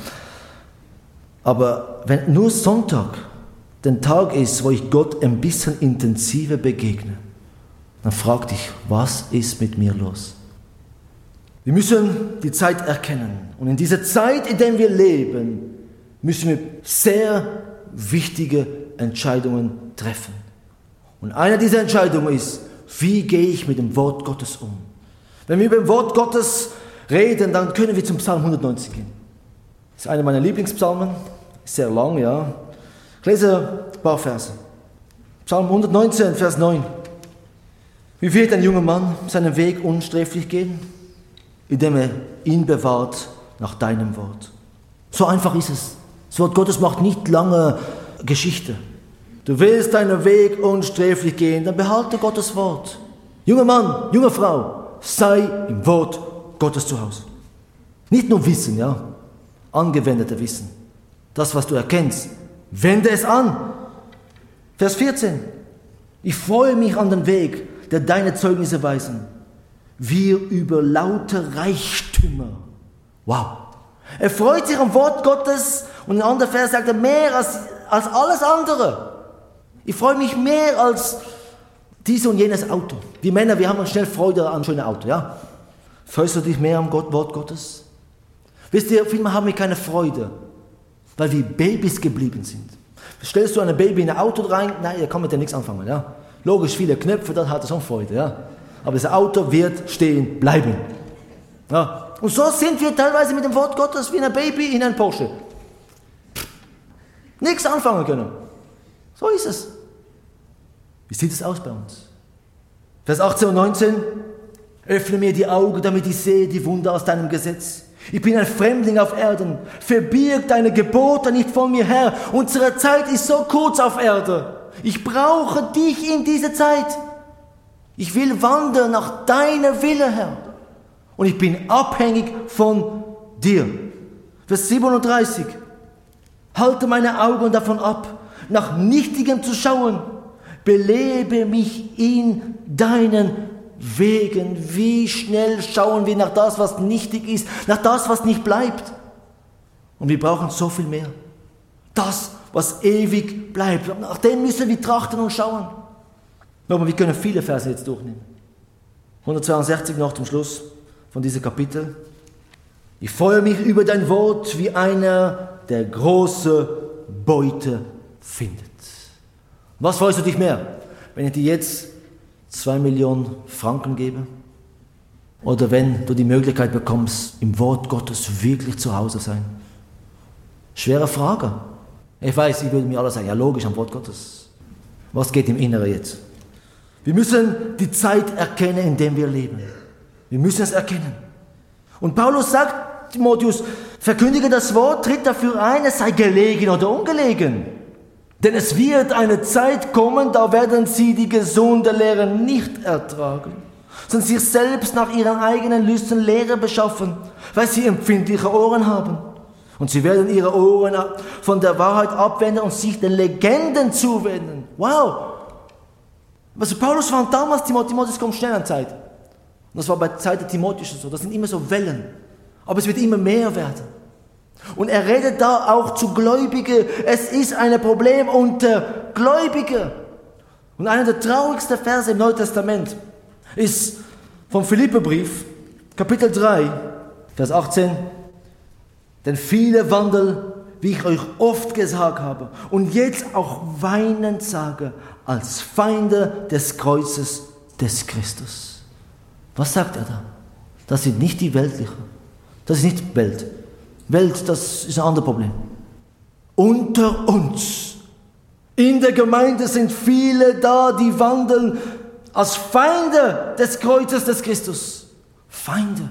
Aber wenn nur Sonntag der Tag ist, wo ich Gott ein bisschen intensiver begegne, dann frag dich, was ist mit mir los? Wir müssen die Zeit erkennen. Und in dieser Zeit, in der wir leben, müssen wir sehr wichtige Entscheidungen treffen. Und eine dieser Entscheidungen ist, wie gehe ich mit dem Wort Gottes um? Wenn wir über das Wort Gottes reden, dann können wir zum Psalm 119 gehen. Das ist einer meiner Lieblingspsalmen, sehr lang, ja. Ich lese ein paar Verse. Psalm 119, Vers 9. Wie wird ein junger Mann seinen Weg unsträflich gehen? Indem er ihn bewahrt nach deinem Wort. So einfach ist es. Das Wort Gottes macht nicht lange Geschichte. Du willst deinen Weg unsträflich gehen, dann behalte Gottes Wort. Junger Mann, junge Frau, sei im Wort Gottes zu Hause. Nicht nur Wissen, ja, angewendete Wissen. Das, was du erkennst, wende es an. Vers 14. Ich freue mich an den Weg, der deine Zeugnisse weisen. Wir über laute Reichtümer. Wow. Er freut sich am Wort Gottes und in einem anderen Vers sagt er, mehr als alles andere. Ich freue mich mehr als dies und jenes Auto. Wir Männer, wir haben schnell Freude an schönen Auto, ja? Freust du dich mehr am Wort Gottes? Wisst ihr, vielmehr haben wir keine Freude, weil wir Babys geblieben sind. Stellst du ein Baby in ein Auto rein, nein, er kann mit dem nichts anfangen, ja? Logisch, viele Knöpfe, dann hat er schon Freude, ja? Aber das Auto wird stehen bleiben. Ja? Und so sind wir teilweise mit dem Wort Gottes wie ein Baby in ein Porsche. Nichts anfangen können. So ist es. Wie sieht es aus bei uns? Vers 18 und 19. Öffne mir die Augen, damit ich sehe die Wunder aus deinem Gesetz. Ich bin ein Fremdling auf Erden. Verbirg deine Gebote nicht von mir her. Unsere Zeit ist so kurz auf Erde. Ich brauche dich in dieser Zeit. Ich will wandern nach deiner Wille, Herr. Und ich bin abhängig von dir. Vers 37. Halte meine Augen davon ab, nach Nichtigem zu schauen. Belebe mich in deinen Wegen. Wie schnell schauen wir nach das, was nichtig ist, nach das, was nicht bleibt. Und wir brauchen so viel mehr. Das, was ewig bleibt. Nach dem müssen wir trachten und schauen. Aber wir können viele Verse jetzt durchnehmen. 162 noch zum Schluss von diesem Kapitel. Ich freue mich über dein Wort wie einer, der große Beute findet. Was freust du dich mehr, wenn ich dir jetzt 2 Millionen Franken gebe? Oder wenn du die Möglichkeit bekommst, im Wort Gottes wirklich zu Hause sein? Schwere Frage. Ich weiß, ich würde mir alle sagen, ja logisch, am Wort Gottes. Was geht im Inneren jetzt? Wir müssen die Zeit erkennen, in der wir leben. Wir müssen es erkennen. Und Paulus sagt, Timotheus, verkündige das Wort, tritt dafür ein, es sei gelegen oder ungelegen. Denn es wird eine Zeit kommen, da werden sie die gesunde Lehre nicht ertragen, sondern sich selbst nach ihren eigenen Lüsten Lehre beschaffen, weil sie empfindliche Ohren haben. Und sie werden ihre Ohren von der Wahrheit abwenden und sich den Legenden zuwenden. Wow! Also Paulus war damals, Timotheus kommt schnell an Zeit. Und das war bei Zeit Timotheus so. Das sind immer so Wellen. Aber es wird immer mehr werden. Und er redet da auch zu Gläubigen. Es ist ein Problem unter Gläubigen. Und einer der traurigsten Verse im Neuen Testament ist vom Philipperbrief, Kapitel 3, Vers 18. Denn viele wandeln, wie ich euch oft gesagt habe, und jetzt auch weinend sage, als Feinde des Kreuzes des Christus. Was sagt er da? Das sind nicht die Weltlichen. Das ist nicht Welt. Welt, das ist ein anderes Problem. Unter uns, in der Gemeinde sind viele da, die wandeln als Feinde des Kreuzes des Christus. Feinde.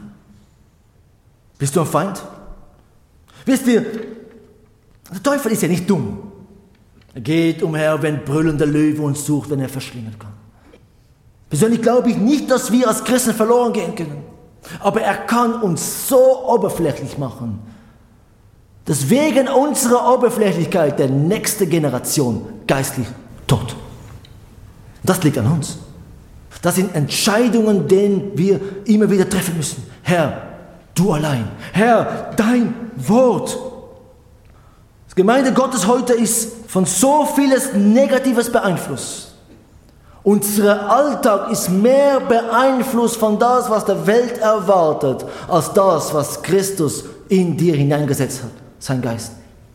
Bist du ein Feind? Wisst ihr, der Teufel ist ja nicht dumm. Er geht umher, wenn brüllender Löwe uns sucht, wenn er verschlingen kann. Persönlich glaube ich nicht, dass wir als Christen verloren gehen können. Aber er kann uns so oberflächlich machen, dass wegen unserer Oberflächlichkeit der nächste Generation geistlich tot. Das liegt an uns. Das sind Entscheidungen, die wir immer wieder treffen müssen. Herr, du allein. Herr, dein Wort. Die Gemeinde Gottes heute ist von so vieles Negatives beeinflusst. Unser Alltag ist mehr beeinflusst von das, was der Welt erwartet, als das, was Christus in dir hineingesetzt hat, sein Geist.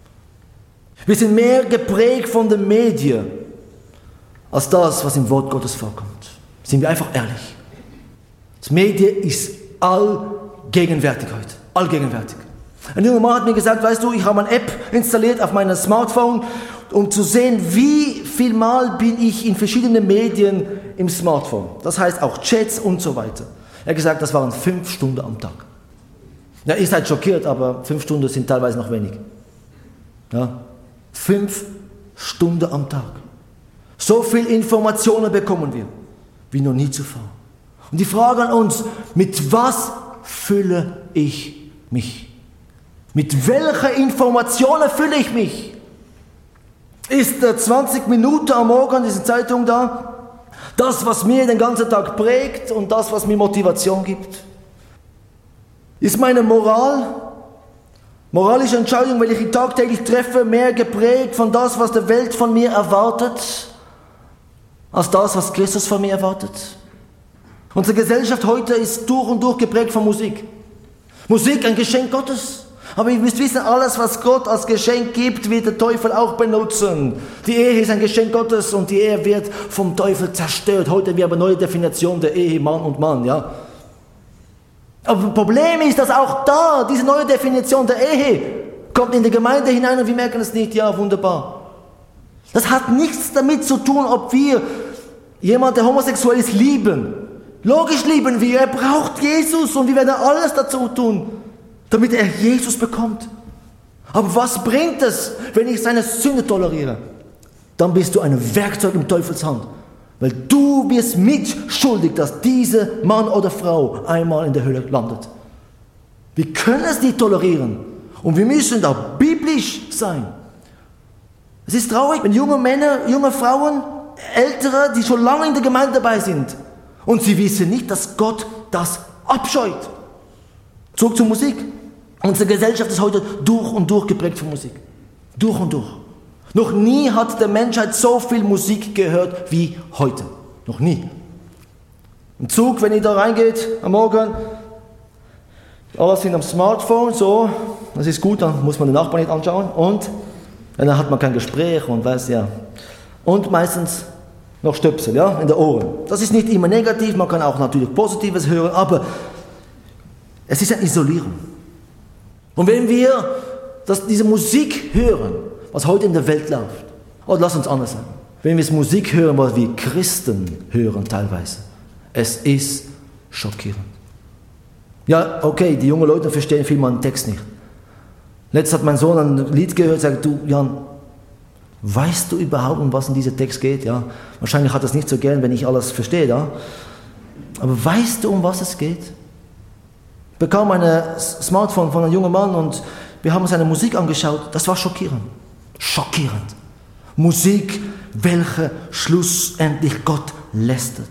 Wir sind mehr geprägt von den Medien, als das, was im Wort Gottes vorkommt. Sind wir einfach ehrlich. Das Medien ist allgegenwärtig heute. Allgegenwärtig. Ein junger Mann hat mir gesagt, weißt du, ich habe eine App installiert auf meinem Smartphone, um zu sehen, wie viel Mal bin ich in verschiedenen Medien im Smartphone. Das heißt auch Chats und so weiter. Er hat gesagt, das waren 5 Stunden am Tag. Ja, ihr seid schockiert, aber 5 Stunden sind teilweise noch wenig. Ja? 5 Stunden am Tag. So viel Informationen bekommen wir, wie noch nie zuvor. Und die Frage an uns, mit was fülle ich mich? Mit welcher Informationen fülle ich mich? Ist 20 Minuten am Morgen, diese Zeitung da, das, was mir den ganzen Tag prägt und das, was mir Motivation gibt? Ist meine moralische Entscheidung, welche ich tagtäglich treffe, mehr geprägt von das, was die Welt von mir erwartet, als das, was Christus von mir erwartet? Unsere Gesellschaft heute ist durch und durch geprägt von Musik. Musik, ein Geschenk Gottes. Aber ihr müsst wissen, alles, was Gott als Geschenk gibt, wird der Teufel auch benutzen. Die Ehe ist ein Geschenk Gottes und die Ehe wird vom Teufel zerstört. Heute haben wir aber eine neue Definition der Ehe, Mann und Mann, ja. Aber das Problem ist, dass auch da, diese neue Definition der Ehe, kommt in die Gemeinde hinein und wir merken es nicht. Ja, wunderbar. Das hat nichts damit zu tun, ob wir jemanden, der homosexuell ist, lieben. Logisch lieben wir, er braucht Jesus und wir werden alles dazu tun, damit er Jesus bekommt. Aber was bringt es, wenn ich seine Sünde toleriere? Dann bist du ein Werkzeug im Teufels Hand. Weil du bist mitschuldig, dass dieser Mann oder Frau einmal in der Hölle landet. Wir können es nicht tolerieren. Und wir müssen da biblisch sein. Es ist traurig, wenn junge Männer, junge Frauen, Ältere, die schon lange in der Gemeinde dabei sind, und sie wissen nicht, dass Gott das abscheut. Zurück zur Musik. Unsere Gesellschaft ist heute durch und durch geprägt von Musik. Durch und durch. Noch nie hat der Menschheit so viel Musik gehört wie heute. Noch nie. Im Zug, wenn ihr da reingeht am Morgen, alles sind am Smartphone, so, das ist gut, dann muss man den Nachbarn nicht anschauen und dann hat man kein Gespräch und weiß ja. Und meistens noch Stöpsel, ja, in den Ohren. Das ist nicht immer negativ, man kann auch natürlich Positives hören, aber es ist eine Isolierung. Und wenn wir diese Musik hören, was heute in der Welt läuft, oder lass uns anders sagen, wenn wir Musik hören, was wir Christen hören teilweise, es ist schockierend. Ja, okay, die jungen Leute verstehen vielmal den Text nicht. Letztens hat mein Sohn ein Lied gehört, sagt, du Jan, weißt du überhaupt, um was in diesem Text geht? Ja, wahrscheinlich hat er es nicht so gern, wenn ich alles verstehe, ja. Aber weißt du, um was es geht? Ich bekam ein Smartphone von einem jungen Mann und wir haben seine Musik angeschaut. Das war schockierend. Schockierend. Musik, welche schlussendlich Gott lästert.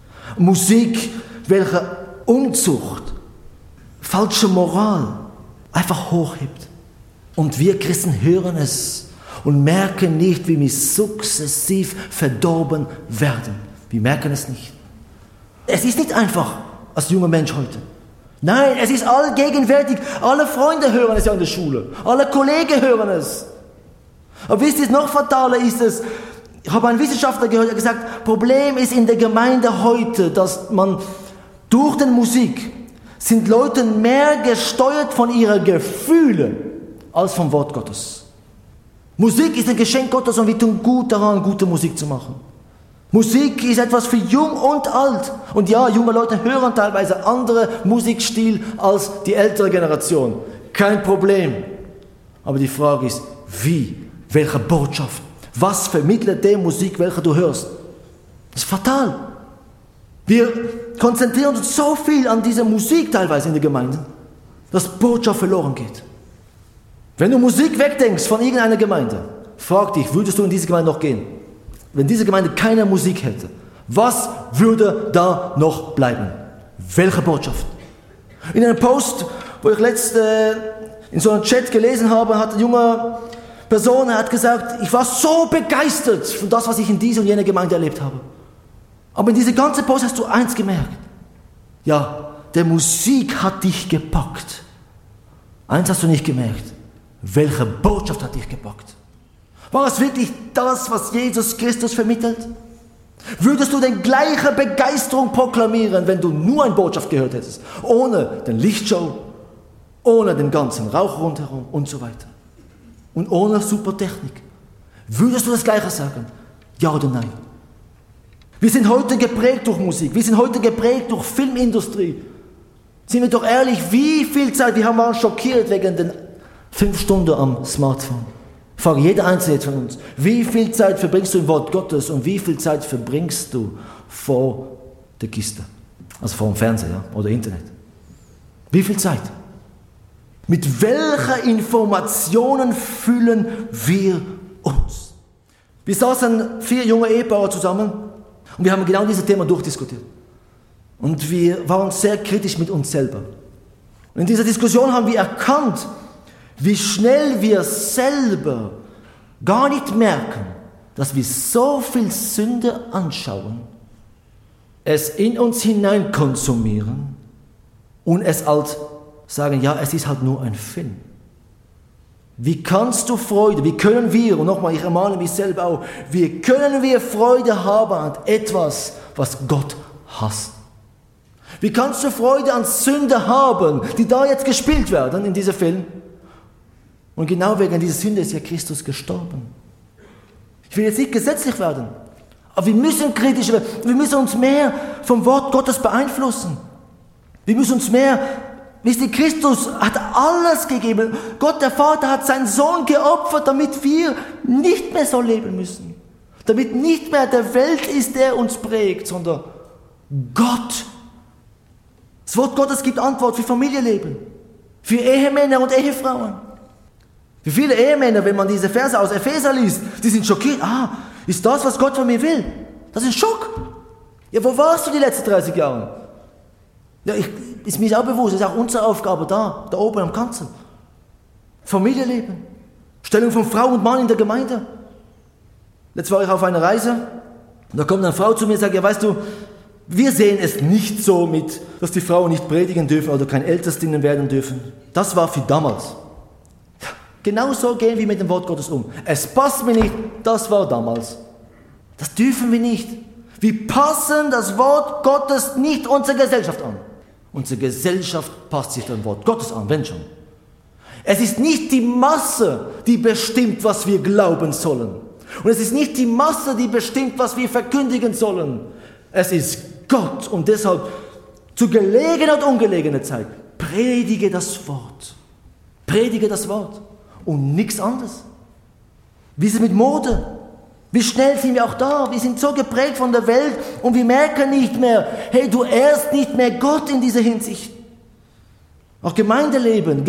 Musik, welche Unzucht, falsche Moral einfach hochhebt. Und wir Christen hören es und merken nicht, wie wir sukzessiv verdorben werden. Wir merken es nicht. Es ist nicht einfach als junger Mensch heute. Nein, es ist allgegenwärtig. Alle Freunde hören es ja in der Schule. Alle Kollegen hören es. Aber wisst ihr, noch fataler ist es, ich habe einen Wissenschaftler gehört, der gesagt, Problem ist in der Gemeinde heute, dass man durch die Musik sind Leute mehr gesteuert von ihren Gefühlen als vom Wort Gottes. Musik ist ein Geschenk Gottes und wir tun gut daran, gute Musik zu machen. Musik ist etwas für jung und alt. Und ja, junge Leute hören teilweise andere Musikstil als die ältere Generation. Kein Problem. Aber die Frage ist, wie? Welche Botschaft? Was vermittelt die Musik, welche du hörst? Das ist fatal. Wir konzentrieren uns so viel an dieser Musik teilweise in der Gemeinde, dass Botschaft verloren geht. Wenn du Musik wegdenkst von irgendeiner Gemeinde, frag dich, würdest du in diese Gemeinde noch gehen? Wenn diese Gemeinde keine Musik hätte, was würde da noch bleiben? Welche Botschaft? In einem Post, wo ich in so einem Chat gelesen habe, hat eine junge Person hat gesagt, ich war so begeistert von das, was ich in dieser und jener Gemeinde erlebt habe. Aber in dieser ganzen Post hast du eins gemerkt. Ja, der Musik hat dich gepackt. Eins hast du nicht gemerkt. Welche Botschaft hat dich gepackt? War es wirklich das, was Jesus Christus vermittelt? Würdest du die gleiche Begeisterung proklamieren, wenn du nur eine Botschaft gehört hättest? Ohne den Lichtshow, ohne den ganzen Rauch rundherum und so weiter. Und ohne super Technik. Würdest du das Gleiche sagen? Ja oder nein? Wir sind heute geprägt durch Musik. Wir sind heute geprägt durch Filmindustrie. Sind wir doch ehrlich, wie viel Zeit, wir waren schockiert wegen den 5 Stunden am Smartphone. Ich frage jeder Einzelne von uns, wie viel Zeit verbringst du im Wort Gottes und wie viel Zeit verbringst du vor der Kiste? Also vor dem Fernseher oder Internet. Wie viel Zeit? Mit welchen Informationen füllen wir uns? Wir saßen 4 junge Ehepaare zusammen und wir haben genau dieses Thema durchdiskutiert. Und wir waren sehr kritisch mit uns selber. Und in dieser Diskussion haben wir erkannt, wie schnell wir selber gar nicht merken, dass wir so viel Sünde anschauen, es in uns hinein konsumieren und es halt sagen, ja, es ist halt nur ein Film. Wie kannst du Freude, wie können wir, und nochmal, ich ermahne mich selber auch, wie können wir Freude haben an etwas, was Gott hasst? Wie kannst du Freude an Sünde haben, die da jetzt gespielt werden in diesem Film? Und genau wegen dieser Sünde ist ja Christus gestorben. Ich will jetzt nicht gesetzlich werden, aber wir müssen kritisch werden. Wir müssen uns mehr vom Wort Gottes beeinflussen. Wir müssen uns mehr, wisst ihr, Christus hat alles gegeben. Gott, der Vater, hat seinen Sohn geopfert, damit wir nicht mehr so leben müssen. Damit nicht mehr der Welt ist, der uns prägt, sondern Gott. Das Wort Gottes gibt Antwort für Familienleben, für Ehemänner und Ehefrauen. Für viele Ehemänner, wenn man diese Verse aus Epheser liest, die sind schockiert. Ist das, was Gott von mir will? Das ist ein Schock. Ja, wo warst du die letzten 30 Jahre? Ja, ist mir auch bewusst, das ist auch unsere Aufgabe da oben am Kanzel. Familienleben, Stellung von Frau und Mann in der Gemeinde. Jetzt war ich auf einer Reise und da kommt eine Frau zu mir und sagt, ja, weißt du, wir sehen es nicht so mit, dass die Frauen nicht predigen dürfen oder kein Ältestinnen werden dürfen. Das war für damals. Ja, genau so gehen wir mit dem Wort Gottes um. Es passt mir nicht, das war damals. Das dürfen wir nicht. Wir passen das Wort Gottes nicht unserer Gesellschaft an. Unsere Gesellschaft passt sich dem Wort Gottes an, wenn schon. Es ist nicht die Masse, die bestimmt, was wir glauben sollen. Und es ist nicht die Masse, die bestimmt, was wir verkündigen sollen. Es ist Gott und deshalb zu gelegener und ungelegener Zeit predige das Wort. Predige das Wort und nichts anderes. Wie ist es mit Mode? Wie schnell sind wir auch da? Wir sind so geprägt von der Welt und wir merken nicht mehr, hey, du ehrst nicht mehr Gott in dieser Hinsicht. Auch Gemeindeleben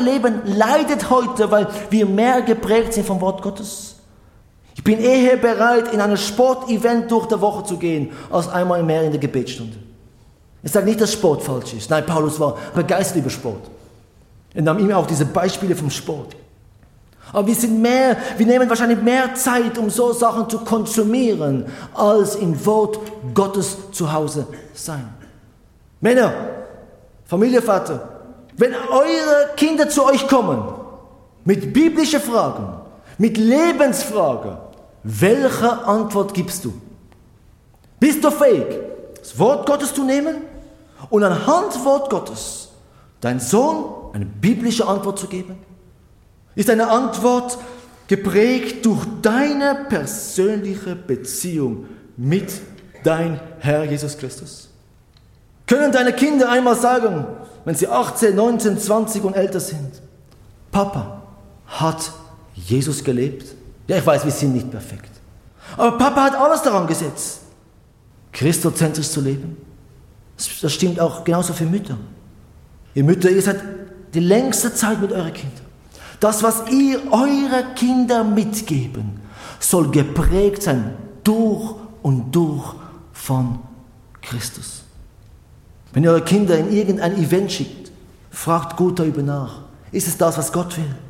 leidet heute, weil wir mehr geprägt sind vom Wort Gottes. Ich bin eher bereit, in ein Sportevent durch die Woche zu gehen, als einmal mehr in der Gebetsstunde. Ich sage nicht, dass Sport falsch ist. Nein, Paulus war begeistert über Sport. Er nahm immer auch diese Beispiele vom Sport. Aber wir nehmen wahrscheinlich mehr Zeit, um so Sachen zu konsumieren, als im Wort Gottes zu Hause sein. Männer, Familienvater, wenn eure Kinder zu euch kommen, mit biblischen Fragen, mit Lebensfragen, welche Antwort gibst du? Bist du fähig, das Wort Gottes zu nehmen und anhand des Wort Gottes deinem Sohn eine biblische Antwort zu geben? Ist deine Antwort geprägt durch deine persönliche Beziehung mit deinem Herr Jesus Christus? Können deine Kinder einmal sagen, wenn sie 18, 19, 20 und älter sind, Papa hat Jesus gelebt? Ja, ich weiß, wir sind nicht perfekt. Aber Papa hat alles daran gesetzt, christozentrisch zu leben. Das stimmt auch genauso für Mütter. Ihr Mütter, ihr seid die längste Zeit mit euren Kindern. Das, was ihr eure Kinder mitgeben, soll geprägt sein durch und durch von Christus. Wenn ihr eure Kinder in irgendein Event schickt, fragt gut darüber nach. Ist es das, was Gott will?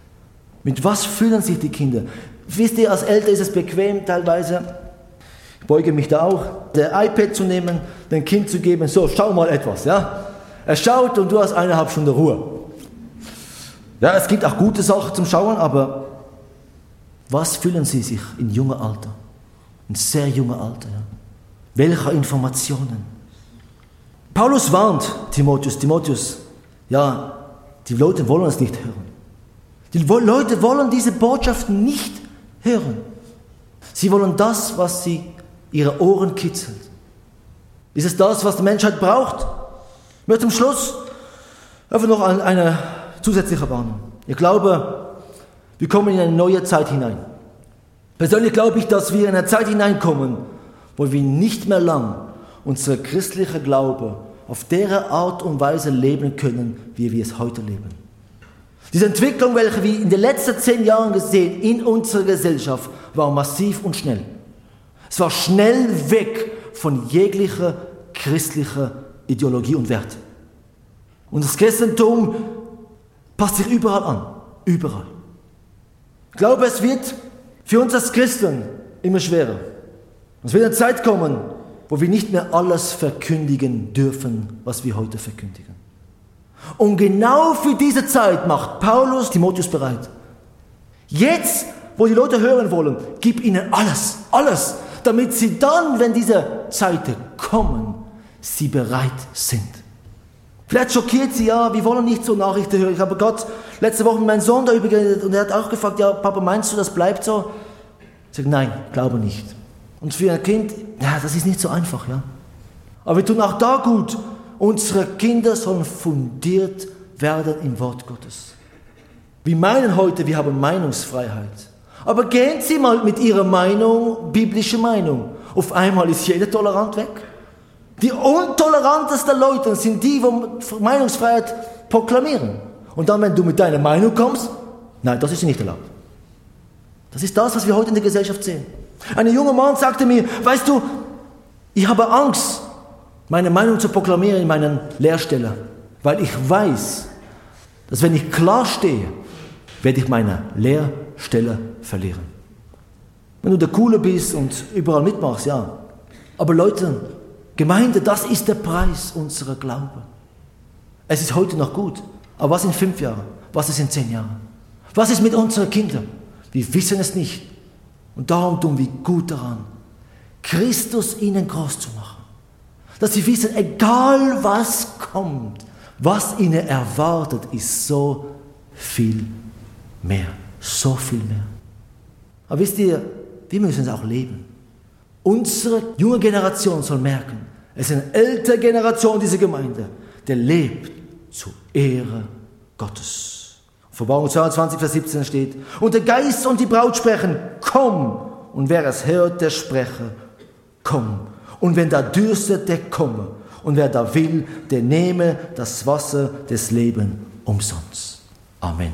Mit was fühlen sich die Kinder? Wisst ihr, als Eltern ist es bequem teilweise, ich beuge mich da auch, der iPad zu nehmen, dem Kind zu geben, so, schau mal etwas, ja? Er schaut und du hast 1,5 Stunden Ruhe. Ja, es gibt auch gute Sachen zum Schauen, aber was fühlen sie sich in jungem Alter? In sehr jungem Alter, ja? Welche Informationen? Paulus warnt Timotheus, ja, die Leute wollen es nicht hören. Die Leute wollen diese Botschaft nicht hören. Sie wollen das, was sie ihre Ohren kitzelt. Ist es das, was die Menschheit braucht? Ich möchte zum Schluss Einfach noch eine zusätzliche Warnung. Ich glaube, wir kommen in eine neue Zeit hinein. Persönlich glaube ich, dass wir in eine Zeit hineinkommen, wo wir nicht mehr lang unser christlicher Glaube auf der Art und Weise leben können, wie wir es heute leben. Diese Entwicklung, welche wir in den letzten 10 Jahren gesehen in unserer Gesellschaft, war massiv und schnell. Es war schnell weg von jeglicher christlicher Ideologie und Wert. Und das Christentum passt sich überall an. Überall. Ich glaube, es wird für uns als Christen immer schwerer. Es wird eine Zeit kommen, wo wir nicht mehr alles verkündigen dürfen, was wir heute verkündigen. Und genau für diese Zeit macht Paulus Timotheus bereit. Jetzt, wo die Leute hören wollen, gib ihnen alles, alles, damit sie dann, wenn diese Zeiten kommen, sie bereit sind. Vielleicht schockiert sie, ja, wir wollen nicht so Nachrichten hören. Ich habe Gott letzte Woche mit meinem Sohn darüber geredet und er hat auch gefragt, ja, Papa, meinst du, das bleibt so? Ich sage, nein, glaube nicht. Und für ein Kind, ja, das ist nicht so einfach, ja. Aber wir tun auch da gut. Unsere Kinder sollen fundiert werden im Wort Gottes. Wir meinen heute, wir haben Meinungsfreiheit. Aber gehen Sie mal mit Ihrer Meinung, biblische Meinung. Auf einmal ist jeder tolerant weg. Die untolerantesten Leute sind die, die Meinungsfreiheit proklamieren. Und dann, wenn du mit deiner Meinung kommst, nein, das ist nicht erlaubt. Das ist das, was wir heute in der Gesellschaft sehen. Ein junger Mann sagte mir, weißt du, ich habe Angst, meine Meinung zu proklamieren in meinen Lehrstellen, weil ich weiß, dass wenn ich klar stehe, werde ich meine Lehrstelle verlieren. Wenn du der Coole bist und überall mitmachst, ja. Aber Leute, Gemeinde, das ist der Preis unserer Glaube. Es ist heute noch gut, aber was in 5 Jahren? Was ist in 10 Jahren? Was ist mit unseren Kindern? Wir wissen es nicht. Und darum tun wir gut daran, Christus ihnen groß zu machen. Dass sie wissen, egal was kommt, was ihnen erwartet, ist so viel mehr. So viel mehr. Aber wisst ihr, wir müssen es auch leben. Unsere junge Generation soll merken, es ist eine ältere Generation dieser Gemeinde, der lebt zur Ehre Gottes. Offenbarung 22, Vers 17 steht, und der Geist und die Braut sprechen, komm. Und wer es hört, der spreche, komm. Und wenn da dürstet, der komme. Und wer da will, der nehme das Wasser des Lebens umsonst. Amen.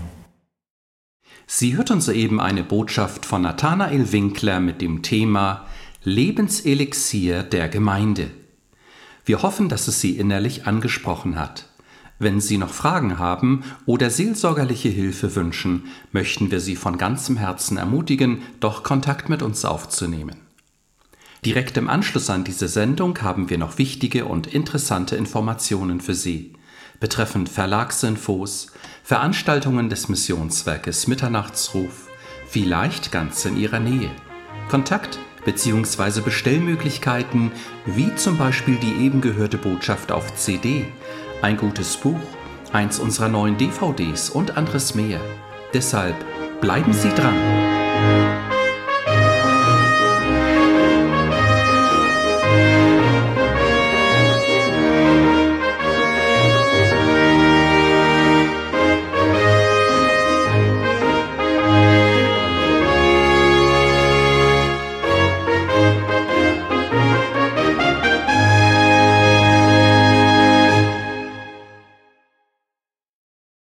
Sie hörten soeben eine Botschaft von Nathanael Winkler mit dem Thema Lebenselixier der Gemeinde. Wir hoffen, dass es Sie innerlich angesprochen hat. Wenn Sie noch Fragen haben oder seelsorgerliche Hilfe wünschen, möchten wir Sie von ganzem Herzen ermutigen, doch Kontakt mit uns aufzunehmen. Direkt im Anschluss an diese Sendung haben wir noch wichtige und interessante Informationen für Sie, betreffend Verlagsinfos, Veranstaltungen des Missionswerkes Mitternachtsruf, vielleicht ganz in Ihrer Nähe, Kontakt bzw. Bestellmöglichkeiten, wie zum Beispiel die eben gehörte Botschaft auf CD, ein gutes Buch, eins unserer neuen DVDs und anderes mehr. Deshalb bleiben Sie dran.